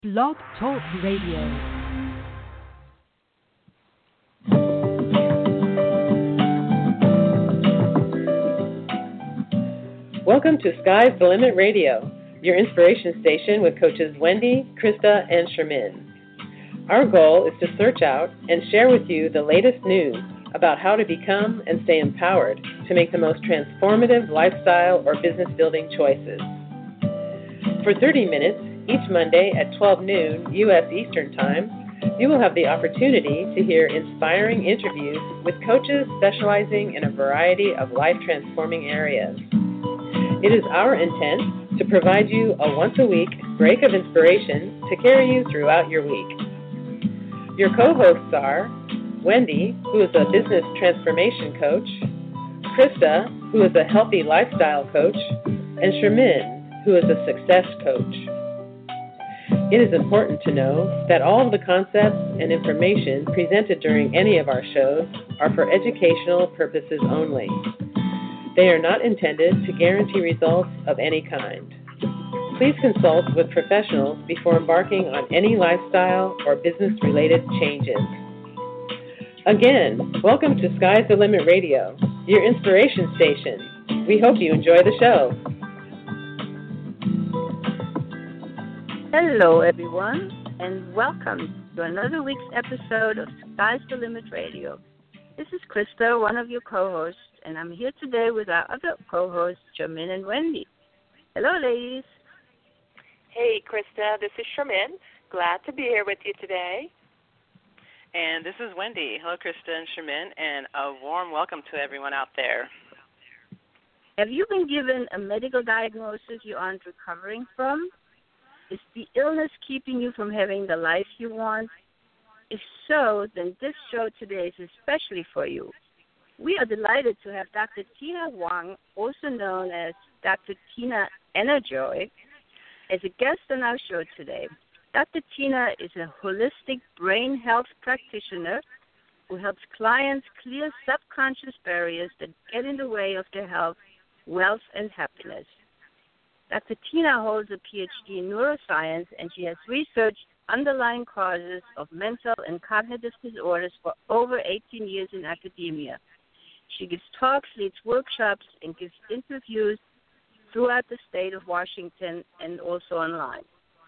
Blog Talk Radio. Welcome to Sky's the Limit Radio, your inspiration station with coaches Wendy, Krista, and Shermin. Our goal is to search out and share with you the latest news about how to become and stay empowered to make the most transformative lifestyle or business building choices. For 30 minutes, each Monday at 12 noon U.S. Eastern Time, you will have the opportunity to hear inspiring interviews with coaches specializing in a variety of life-transforming areas. It is our intent to provide you a once-a-week break of inspiration to carry you throughout your week. Your co-hosts are Wendy, who is a business transformation coach, Krista, who is a healthy lifestyle coach, and Shermin, who is a success coach. It is important to know that all of the concepts and information presented during any of our shows are for educational purposes only. They are not intended to guarantee results of any kind. Please consult with professionals before embarking on any lifestyle or business-related changes. Again, welcome to Sky's the Limit Radio, your inspiration station. We hope you enjoy the show. Hello, everyone, and welcome to another week's episode of Sky's the Limit Radio. This is Krista, one of your co-hosts, and I'm here today with our other co-hosts, Shermin and Wendy. Hello, ladies. Hey, Krista, this is Shermin. Glad to be here with you today. And this is Wendy. Hello, Krista and Shermin, and a warm welcome to everyone out there. Have you been given a medical diagnosis you aren't recovering from? Is the illness keeping you from having the life you want? If so, then this show today is especially for you. We are delighted to have Dr. Tina Wang, also known as Dr. Tina Enerjoy, as a guest on our show today. Dr. Tina is a holistic brain health practitioner who helps clients clear subconscious barriers that get in the way of their health, wealth, and happiness. Dr. Tina holds a PhD in neuroscience, and she has researched underlying causes of mental and cognitive disorders for over 18 years in academia. She gives talks, leads workshops, and gives interviews throughout the state of Washington and also online.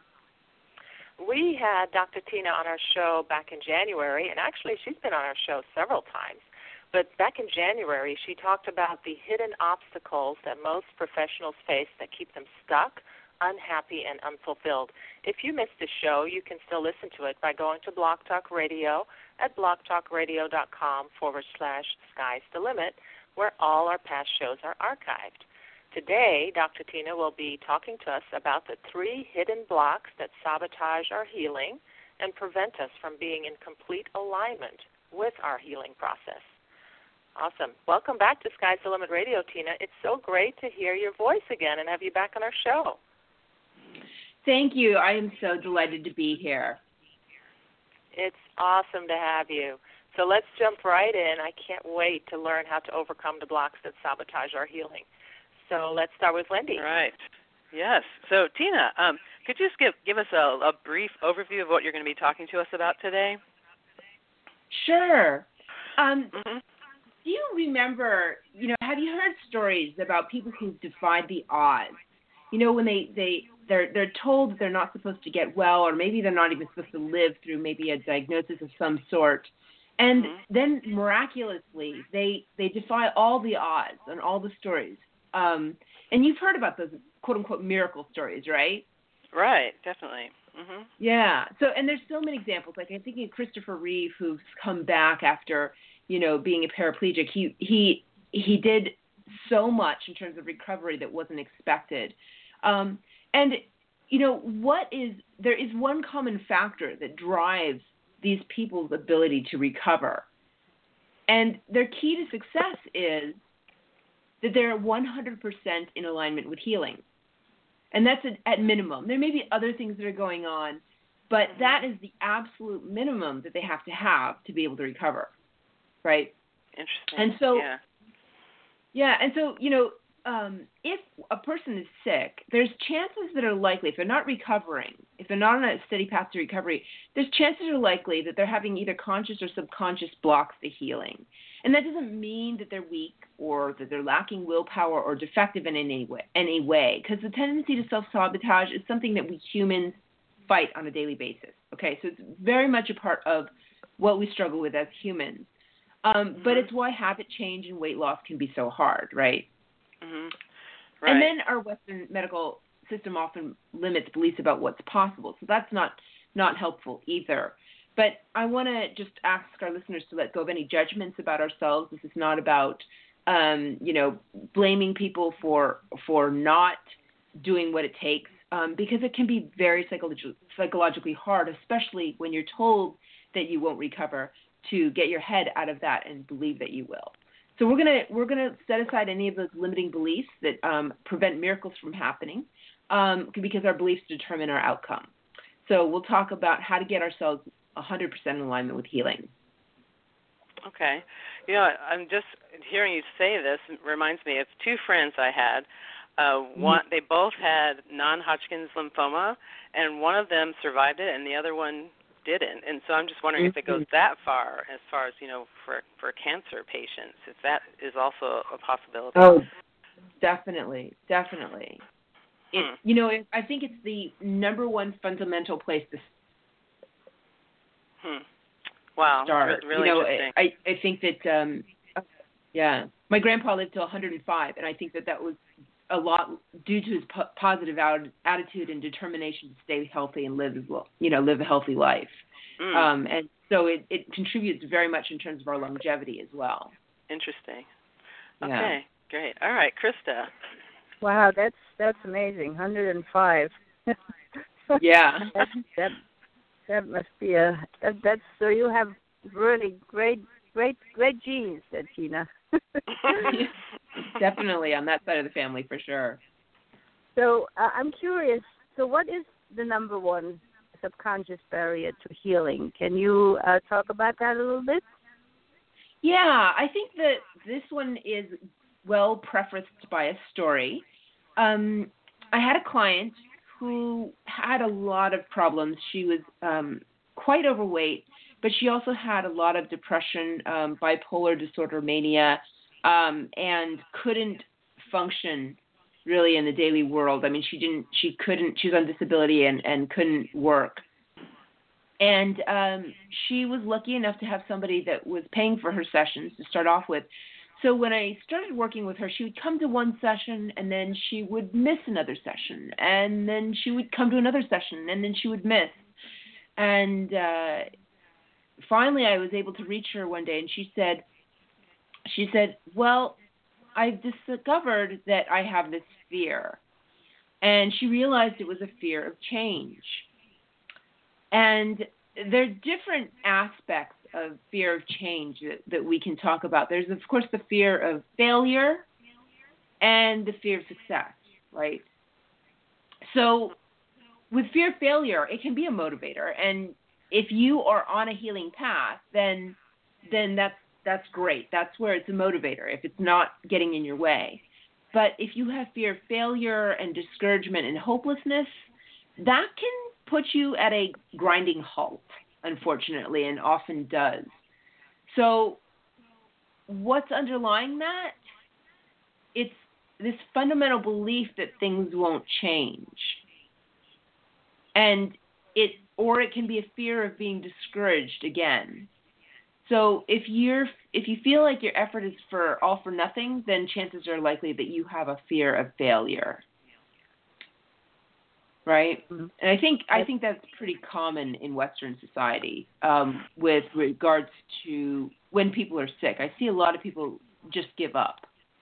We had Dr. Tina on our show back in January, and actually she's been on our show several times. But back in January, she talked about the hidden obstacles that most professionals face that keep them stuck, unhappy, and unfulfilled. If you missed the show, you can still listen to it by going to Blog Talk Radio at blogtalkradio.com/Sky's the Limit, where all our past shows are archived. Today, Dr. Tina will be talking to us about the 3 hidden blocks that sabotage our healing and prevent us from being in complete alignment with our healing process. Awesome. Welcome back to Sky's the Limit Radio, Tina. It's so great to hear your voice again and have you back on our show. Thank you. I am so delighted to be here. It's awesome to have you. So let's jump right in. I can't wait to learn how to overcome the blocks that sabotage our healing. So let's start with Wendy. Right. Yes. So, Tina, could you just give us a brief overview of what you're going to be talking to us about today? Sure. Do you remember, have you heard stories about people who've defied the odds? When they're told that they're not supposed to get well, or maybe they're not even supposed to live through maybe a diagnosis of some sort. And then miraculously, they defy all the odds and all the stories. And you've heard about those quote-unquote miracle stories, right? Right, definitely. Mm-hmm. Yeah. So, and there's so many examples. Like I'm thinking of Christopher Reeve, who's come back after, being a paraplegic. He did so much in terms of recovery that wasn't expected. And there is one common factor that drives these people's ability to recover. And their key to success is that they're 100% in alignment with healing. And that's at minimum. There may be other things that are going on, but that is the absolute minimum that they have to be able to recover, right? Interesting. And so, and so, if a person is sick, there's chances that are likely, if they're not recovering, if they're not on a steady path to recovery, there's chances are likely that they're having either conscious or subconscious blocks to healing. And that doesn't mean that they're weak or that they're lacking willpower or defective in any way, because the tendency to self-sabotage is something that we humans fight on a daily basis. Okay, so it's very much a part of what we struggle with as humans. But it's why habit change and weight loss can be so hard, right? Mm-hmm. Right. And then our Western medical system often limits beliefs about what's possible. So that's not helpful either. But I want to just ask our listeners to let go of any judgments about ourselves. This is not about, blaming people for not doing what it takes, because it can be very psychologically hard, especially when you're told that you won't recover, to get your head out of that and believe that you will. So we're gonna set aside any of those limiting beliefs that prevent miracles from happening, because our beliefs determine our outcome. So we'll talk about how to get ourselves 100% in alignment with healing. Okay. I'm just hearing you say this. It reminds me of two friends I had. They both had non-Hodgkin's lymphoma, and one of them survived it, and the other one didn't. And so I'm just wondering if it goes that far as for cancer patients, if that is also a possibility. Oh, definitely. I think it's the number one fundamental place to Wow. start. Really interesting. I think that, my grandpa lived to 105, and I think that was a lot due to his positive attitude and determination to stay healthy and live a healthy life. And so it contributes very much in terms of our longevity as well. Interesting. Yeah. Okay, great. All right, Krista. Wow, that's amazing. 105. Yeah. That must be that's so you have really great genes, Tina. Definitely on that side of the family for sure. So I'm curious. So what is the number one subconscious barrier to healing? Can you talk about that a little bit? Yeah, I think that this one is well prefaced by a story. I had a client who had a lot of problems. She was quite overweight, but she also had a lot of depression, bipolar disorder, mania, and couldn't function really in the daily world. I mean, she was on disability and couldn't work. And she was lucky enough to have somebody that was paying for her sessions to start off with. So when I started working with her, she would come to one session, and then she would miss another session, and then she would come to another session, and then she would miss. And finally, I was able to reach her one day, and she said, well, I've discovered that I have this fear. And she realized it was a fear of change. And there are different aspects of fear of change that we can talk about. There's, of course, the fear of failure and the fear of success, right? So with fear of failure, it can be a motivator. And if you are on a healing path, then that's great. That's where it's a motivator, if it's not getting in your way. But if you have fear of failure and discouragement and hopelessness, that can put you at a grinding halt, unfortunately, and often does. So what's underlying that? It's this fundamental belief that things won't change. And it can be a fear of being discouraged again. So if you feel like your effort is all for nothing, then chances are likely that you have a fear of failure. Right? Mm-hmm. And I think that's pretty common in Western society, with regards to when people are sick. I see a lot of people just give up.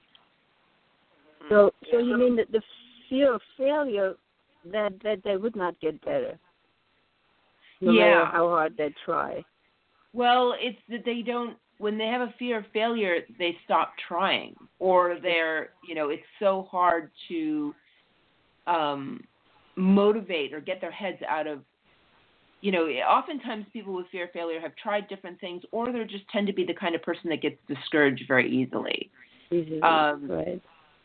So you mean that the fear of failure, that they would not get better, no matter how hard they try. Well, it's that they don't. When they have a fear of failure, they stop trying, or it's so hard to motivate or get their heads out of. Oftentimes people with fear of failure have tried different things, or they just tend to be the kind of person that gets discouraged very easily. Right.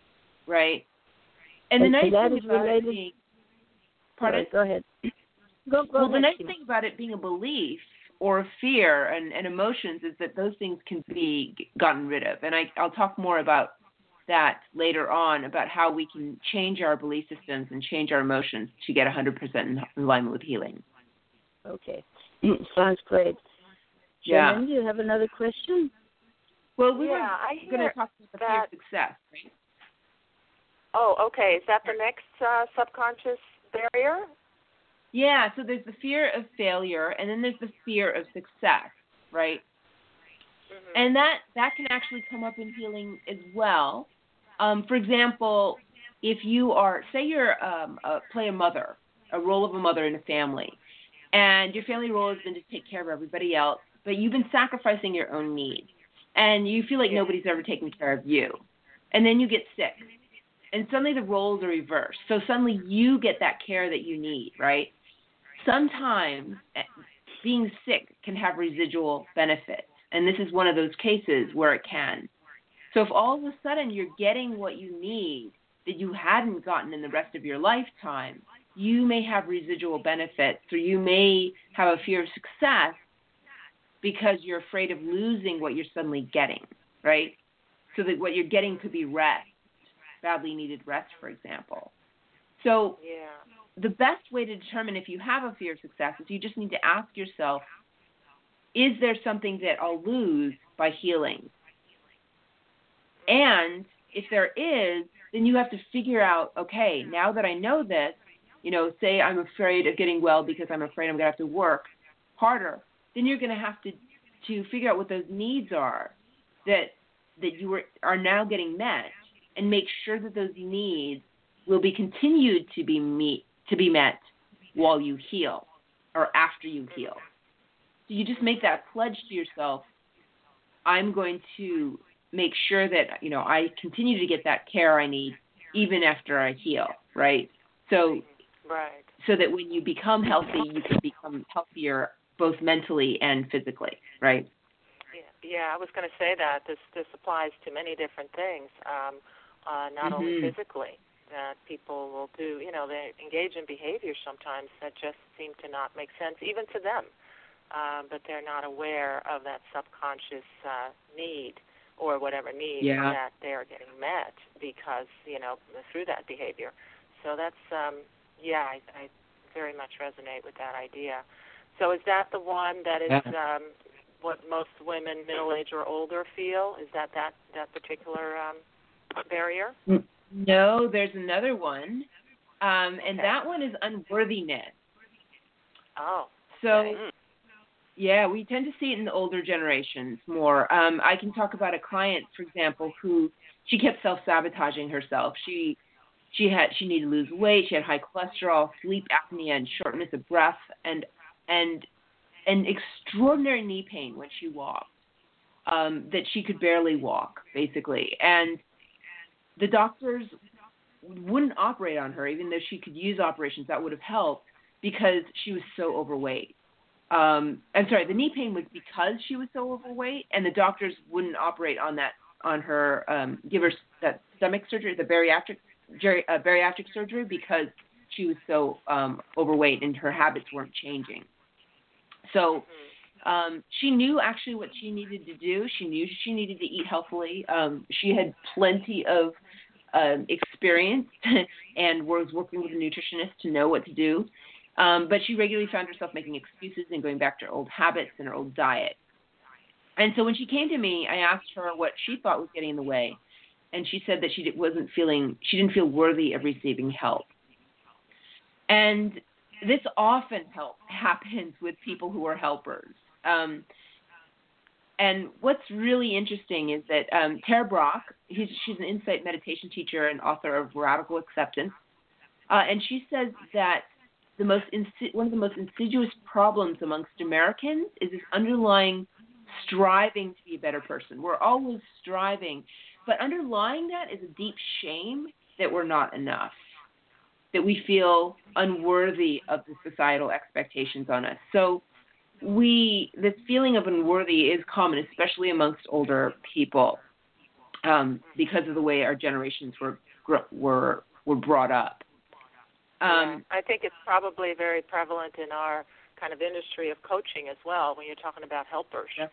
right? And the nice that thing is about related. it being, pardon? Sorry, go ahead. Go Well, ahead, the nice Tina. thing about it being a belief or a fear and emotions is that those things can be gotten rid of. And I'll talk more about that later on, about how we can change our belief systems and change our emotions to get 100% in alignment with healing. Okay. Sounds great. Yeah. Shannon, do you have another question? Well, we were I going hear to talk about the fear that. of success, right? Oh, okay. Is that the next subconscious barrier? Yeah, so there's the fear of failure, and then there's the fear of success, right? Mm-hmm. And that can actually come up in healing as well. For example, if you are, say you're play a mother, a role of a mother in a family, and your family role has been to take care of everybody else, but you've been sacrificing your own needs, and you feel like nobody's ever taken care of you, and then you get sick, and suddenly the roles are reversed. So suddenly you get that care that you need, right? Sometimes being sick can have residual benefits, and this is one of those cases where it can. So if all of a sudden you're getting what you need that you hadn't gotten in the rest of your lifetime, you may have residual benefits, or you may have a fear of success because you're afraid of losing what you're suddenly getting, right? So that what you're getting could be rest, badly needed rest, for example. So the best way to determine if you have a fear of success is you just need to ask yourself, is there something that I'll lose by healing? And if there is, then you have to figure out, okay, now that I know this, say I'm afraid of getting well because I'm afraid I'm going to have to work harder, then you're going to have to figure out what those needs are that you are now getting met, and make sure that those needs will be continued to be met while you heal or after you heal. So you just make that pledge to yourself, I'm going to make sure that, I continue to get that care I need even after I heal, right? So that when you become healthy, you can become healthier both mentally and physically, right? Yeah, I was going to say that. This applies to many different things, not only physically, that people will do, they engage in behaviors sometimes that just seem to not make sense, even to them, but they're not aware of that subconscious need or whatever need that they're getting met because, through that behavior. So that's, I very much resonate with that idea. So is that the one that is what most women middle-aged or older feel? Is that particular barrier? No, there's another one, and that one is unworthiness. Oh. So, we tend to see it in the older generations more. I can talk about a client, for example, who she kept self-sabotaging herself. She needed to lose weight. She had high cholesterol, sleep apnea, and shortness of breath, and extraordinary knee pain when she walked, that she could barely walk, basically. And the doctors wouldn't operate on her, even though she could use operations that would have helped, because she was so overweight. I'm sorry, the knee pain was because she was so overweight, and the doctors wouldn't operate on her, give her that stomach surgery, the bariatric surgery, because she was so overweight and her habits weren't changing. So she knew actually what she needed to do. She knew she needed to eat healthily. She had plenty of experience and was working with a nutritionist to know what to do. But she regularly found herself making excuses and going back to her old habits and her old diet. And so when she came to me, I asked her what she thought was getting in the way. And she said that she didn't feel worthy of receiving help. And this often happens with people who are helpers. And what's really interesting is that Tara Brach, she's an insight meditation teacher and author of Radical Acceptance, and she says that one of the most insidious problems amongst Americans is this underlying striving to be a better person. We're always striving, but underlying that is a deep shame that we're not enough, that we feel unworthy of the societal expectations on us. So this feeling of unworthy is common, especially amongst older people, because of the way our generations were were brought up. I think it's probably very prevalent in our kind of industry of coaching as well when you're talking about helpers. Yeah.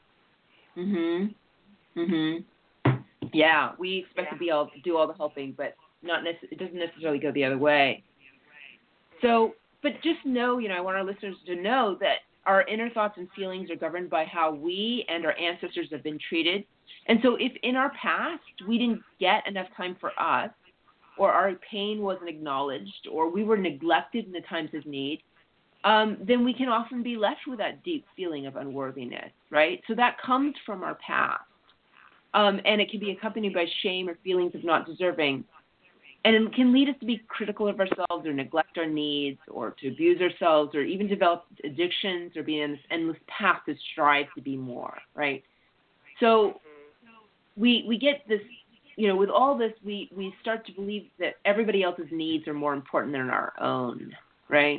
Yeah, we expect to do all the helping, but it doesn't necessarily go the other way. So, but just know, I want our listeners to know that our inner thoughts and feelings are governed by how we and our ancestors have been treated. And so if in our past we didn't get enough time for us, or our pain wasn't acknowledged, or we were neglected in the times of need, then we can often be left with that deep feeling of unworthiness, right? So that comes from our past. And it can be accompanied by shame or feelings of not deserving. And it can lead us to be critical of ourselves or neglect our needs or to abuse ourselves or even develop addictions or be in this endless path to strive to be more, right? So we get this, with all this, we start to believe that everybody else's needs are more important than our own, right?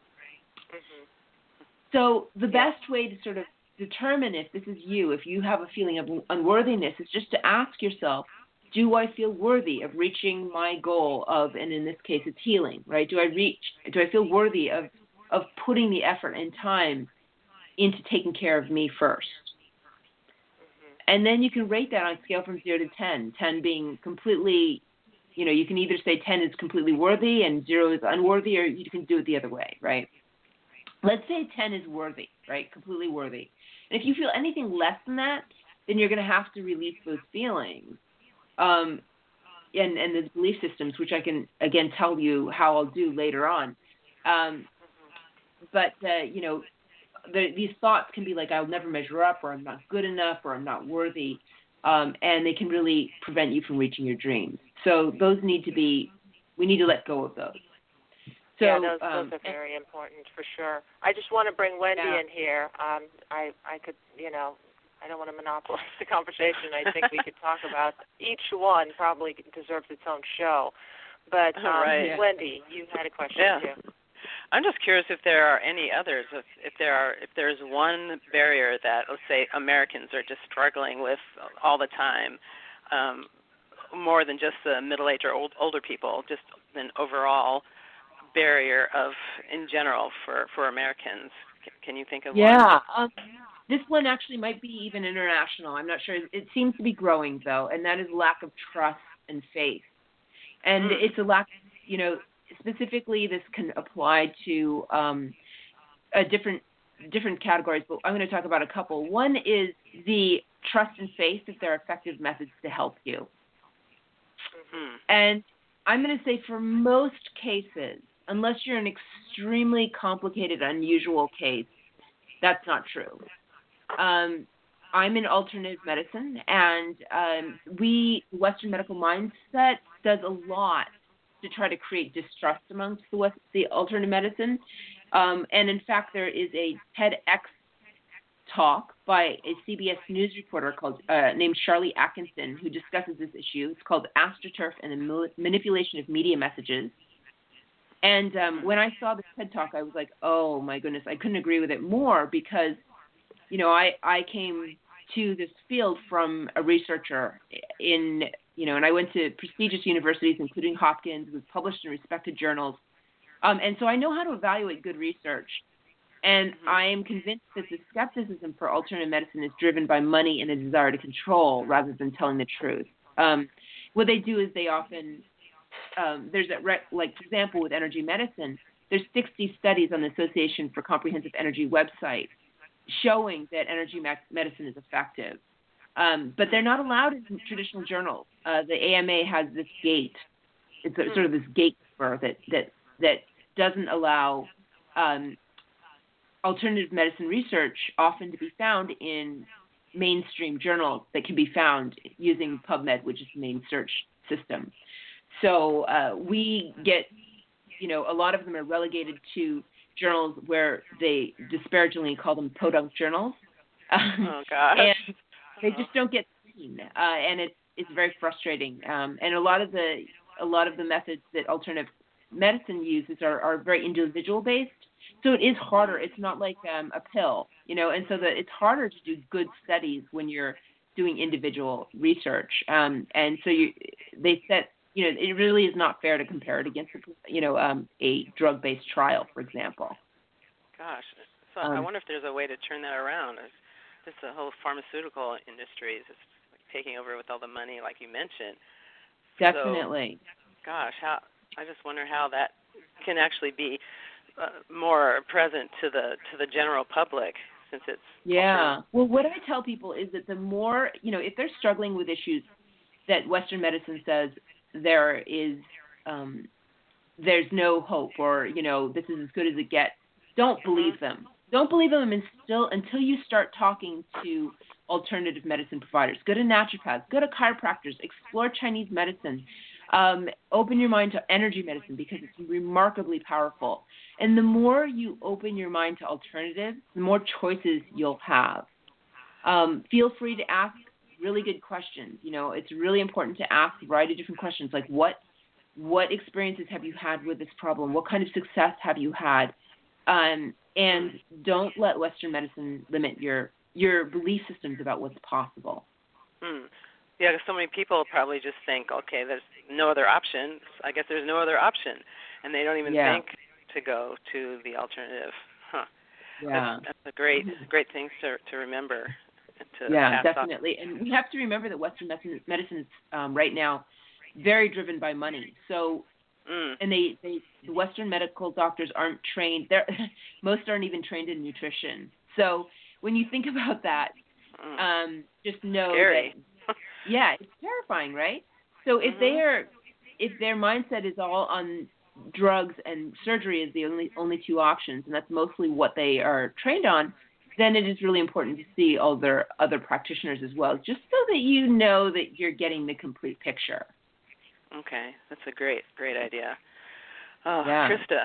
So the best way to sort of determine if this is you, if you have a feeling of unworthiness, is just to ask yourself, do I feel worthy of reaching my goal of, and in this case, it's healing, right? Do I feel worthy of putting the effort and time into taking care of me first? And then you can rate that on a scale from 0 to 10, 10 being completely, you can either say 10 is completely worthy and 0 is unworthy, or you can do it the other way, right? Let's say 10 is worthy, right? Completely worthy. And if you feel anything less than that, then you're going to have to release those feelings and those belief systems, which I can, again, tell you how I'll do later on. These thoughts can be like, I'll never measure up, or I'm not good enough, or I'm not worthy, and they can really prevent you from reaching your dreams. So we need to let go of those. So, those are very important for sure. I just want to bring Wendy in here. I could, I don't want to monopolize the conversation. I think we could talk about each one. Probably deserves its own show. But Wendy, you had a question too. I'm just curious if there are any others. If there's one barrier that, let's say, Americans are just struggling with all the time, more than just the middle-aged or older people, just an overall barrier in general for Americans. Can you think of one? Yeah. This one actually might be even international. I'm not sure. It seems to be growing, though, and that is lack of trust and faith. And it's a lack, specifically this can apply to different categories, but I'm going to talk about a couple. One is the trust and faith that there are effective methods to help you. And I'm going to say for most cases, unless you're an extremely complicated, unusual case, that's not true. I'm in alternative medicine, and Western medical mindset does a lot to try to create distrust amongst the alternative medicine. And in fact, there is a TEDx talk by a CBS News reporter named Charlie Atkinson who discusses this issue. It's called AstroTurf and the Manipulation of Media Messages. And when I saw this TED Talk, I was like, oh, my goodness, I couldn't agree with it more because, I came to this field from a researcher and I went to prestigious universities, including Hopkins, was published in respected journals. And so I know how to evaluate good research. And I am convinced that the skepticism for alternative medicine is driven by money and a desire to control rather than telling the truth. What they do is they often for example, with energy medicine, there's 60 studies on the Association for Comprehensive Energy website showing that energy medicine is effective. But they're not allowed in traditional journals. The AMA has this gate. It's sort of this gatekeeper that doesn't allow alternative medicine research often to be found in mainstream journals that can be found using PubMed, which is the main search system. So we get, a lot of them are relegated to journals where they disparagingly call them podunk journals. Oh, gosh. And they just don't get seen, and it's very frustrating. And a lot of the methods that alternative medicine uses are very individual based, so it is harder. It's not like a pill, and so it's harder to do good studies when you're doing individual research. And so they set it really is not fair to compare it against, a drug-based trial, for example. Gosh, so I wonder if there's a way to turn that around. Just the whole pharmaceutical industry is just taking over with all the money, like you mentioned. Definitely. So, gosh, I just wonder how that can actually be more present to the general public, since it's Well, what I tell people is that the more, if they're struggling with issues that Western medicine says there is, there's no hope, or this is as good as it gets, don't believe them. Don't believe them until you start talking to alternative medicine providers. Go to naturopaths, go to chiropractors, explore Chinese medicine. Open your mind to energy medicine, because it's remarkably powerful. And the more you open your mind to alternatives, the more choices you'll have. Feel free to ask really good questions. It's really important to ask a variety of different questions, like what experiences have you had with this problem? What kind of success have you had? And don't let Western medicine limit your belief systems about what's possible. Yeah, because so many people probably just think, okay, there's no other option. I guess there's no other option, and they don't even think to go to the alternative. Yeah, that's a great thing to remember. Definitely. And we have to remember that Western medicine is right now very driven by money. So, and the Western medical doctors aren't trained. Most aren't even trained in nutrition. So when you think about that, just know Scary. that. Yeah, it's terrifying, right? So if their mindset is all on drugs and surgery is the only two options, and that's mostly what they are trained on, then it is really important to see all their other practitioners as well, just so that you know that you're getting the complete picture. Okay, that's a great idea. Oh, yeah. Krista.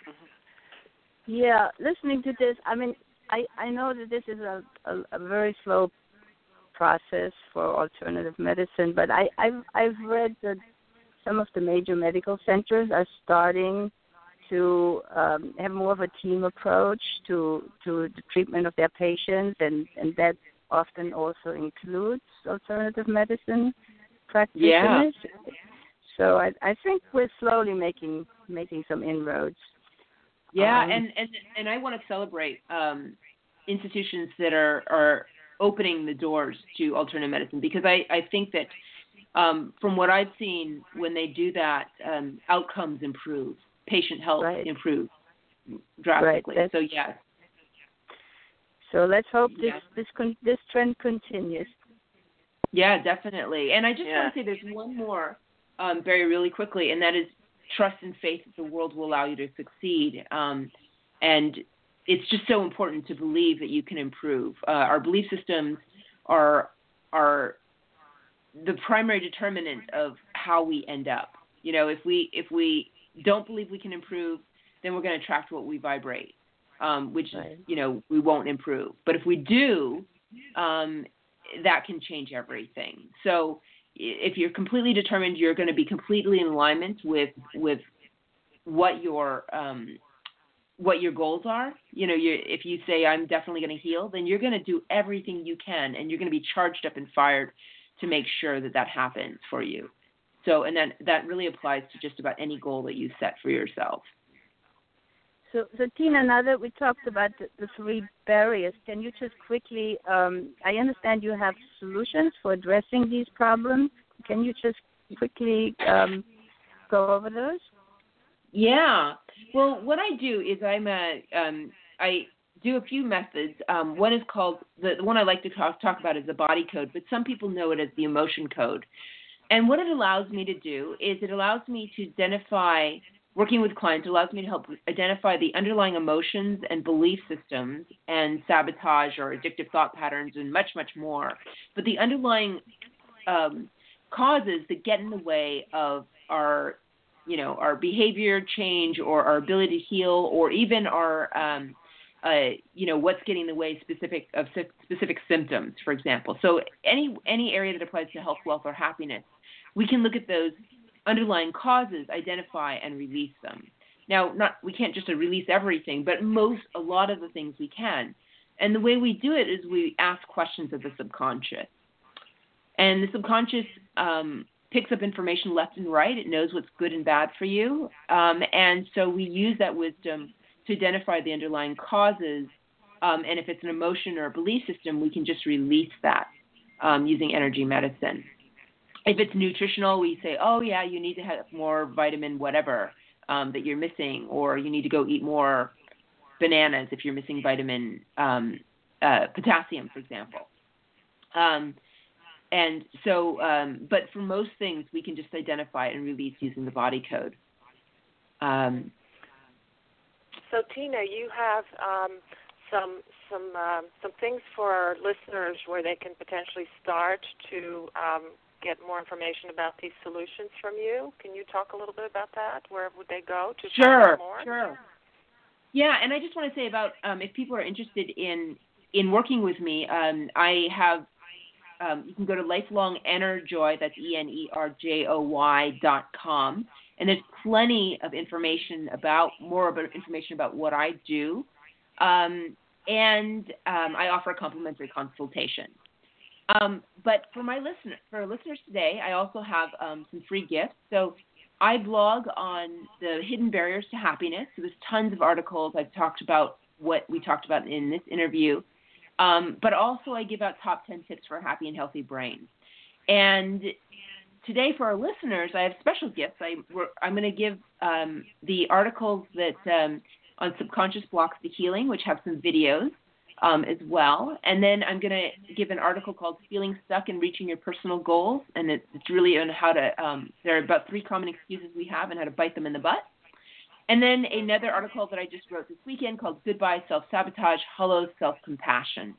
Yeah, listening to this, I mean, I know that this is a very slow process for alternative medicine, but I've read that some of the major medical centers are starting to have more of a team approach to the treatment of their patients, and that often also includes alternative medicine practitioners. Yeah. So I think we're slowly making some inroads. Yeah, and I want to celebrate institutions that are opening the doors to alternative medicine, because I think that from what I've seen, when they do that, outcomes improve, patient health improves drastically. Right. So yes. So let's hope this trend continues. Yeah, definitely. And I just want to say there's one more, very really quickly, and that is trust and faith that the world will allow you to succeed. And it's just so important to believe that you can improve. Our belief systems are the primary determinant of how we end up. If we don't believe we can improve, then we're going to attract what we vibrate, which is, we won't improve. But if we do, that can change everything. So if you're completely determined, you're going to be completely in alignment with what your goals are. If you say, I'm definitely going to heal, then you're going to do everything you can, and you're going to be charged up and fired to make sure that happens for you. So, and then that really applies to just about any goal that you set for yourself. So Tina, now that we talked about the three barriers, can you just quickly, I understand you have solutions for addressing these problems. Can you just quickly go over those? Yeah. Well, what I do is I do a few methods. One is called, the one I like to talk about is the body code, but some people know it as the emotion code. And what it allows me to do is it allows me to identify, working with clients, it allows me to help identify the underlying emotions and belief systems and sabotage or addictive thought patterns and much, much more. But the underlying causes that get in the way of our behavior change or our ability to heal, or even our, what's getting in the way of specific symptoms, for example. So any area that applies to health, wealth, or happiness, we can look at those underlying causes, identify, and release them. Now, we can't just release everything, but a lot of the things we can. And the way we do it is we ask questions of the subconscious. And the subconscious picks up information left and right. It knows what's good and bad for you. And so we use that wisdom to identify the underlying causes. And if it's an emotion or a belief system, we can just release that using energy medicine. If it's nutritional, we say, oh, yeah, you need to have more vitamin whatever that you're missing, or you need to go eat more bananas if you're missing vitamin potassium, for example. And so, but for most things, we can just identify and release using the body code. So, Tina, you have some things for our listeners where they can potentially start to get more information about these solutions from you. Can you talk a little bit about that? Where would they go to find out more? Sure. Yeah, and I just want to say about if people are interested in working with me, I have you can go to lifelongenerjoy, that's ENERJOY.com, and there's plenty of information about what I do, and I offer a complimentary consultation. But for listeners today, I also have some free gifts. So I blog on the hidden barriers to happiness. So there's tons of articles. I've talked about what we talked about in this interview. But also I give out top 10 tips for a happy and healthy brain. And today for our listeners, I have special gifts. I'm going to give the articles that on subconscious blocks to healing, which have some videos as well. And then I'm going to give an article called Feeling Stuck and Reaching Your Personal Goals. And it's really on how to, there are about 3 common excuses we have and how to bite them in the butt. And then another article that I just wrote this weekend called Goodbye Self-Sabotage, Hello Self-Compassion.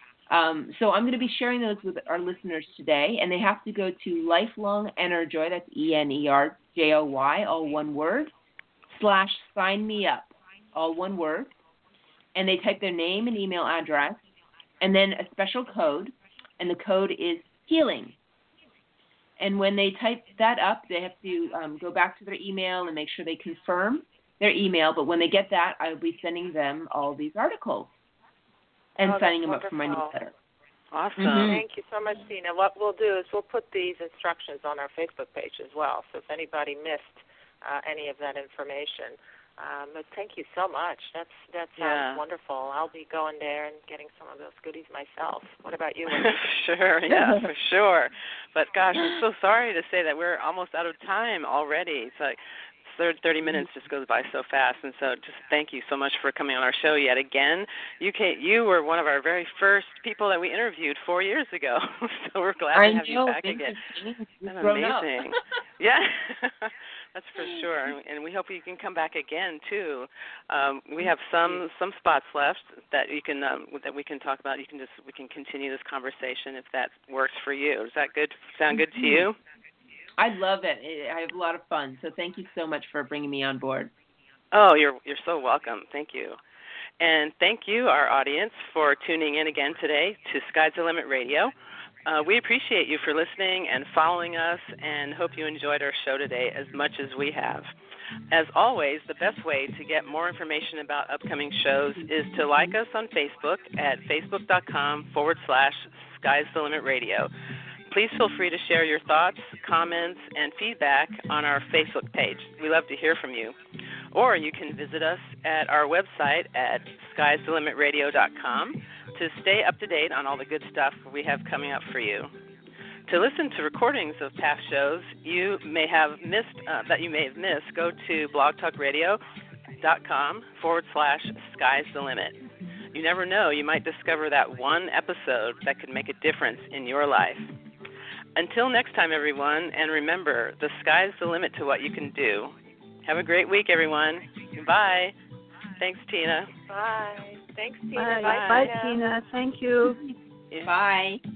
So I'm going to be sharing those with our listeners today, and they have to go to lifelongenerjoy, that's ENERJOY, all one word, /sign me up, all one word, and they type their name and email address, and then a special code, and the code is healing. And when they type that up, they have to go back to their email and make sure they confirm their email. But when they get that, I'll be sending them all these articles and signing them up for my newsletter. Awesome. Mm-hmm. Thank you so much, Tina. What we'll do is we'll put these instructions on our Facebook page as well. So if anybody missed any of that information, but thank you so much. That sounds wonderful. I'll be going there and getting some of those goodies myself. What about you? Sure, yeah, for sure. But gosh, I'm so sorry to say that we're almost out of time already. It's like 30 minutes just goes by so fast, and so just thank you so much for coming on our show yet again. You were one of our very first people that we interviewed 4 years ago, so we're glad to have you back again. That's amazing. Yeah, that's for sure, and we hope you can come back again too. We have some spots left that you can that we can talk about. We can continue this conversation if that works for you. Does that sound good to you? I love it. I have a lot of fun. So thank you so much for bringing me on board. Oh, you're so welcome. Thank you. And thank you, our audience, for tuning in again today to Sky's the Limit Radio. We appreciate you for listening and following us, and hope you enjoyed our show today as much as we have. As always, the best way to get more information about upcoming shows is to like us on Facebook at facebook.com/Sky's the Limit Radio. Please feel free to share your thoughts, comments, and feedback on our Facebook page. We love to hear from you. Or you can visit us at our website at skystheliमिtradio.com to stay up to date on all the good stuff we have coming up for you. To listen to recordings of past shows you may have missed, go to blogtalkradio.com/skysthelimit. You never know, you might discover that one episode that could make a difference in your life. Until next time, everyone, and remember, the sky's the limit to what you can do. Have a great week, everyone. Bye. Thanks, Tina. Bye. Thanks, Tina. Bye, Tina. Thank you. Bye.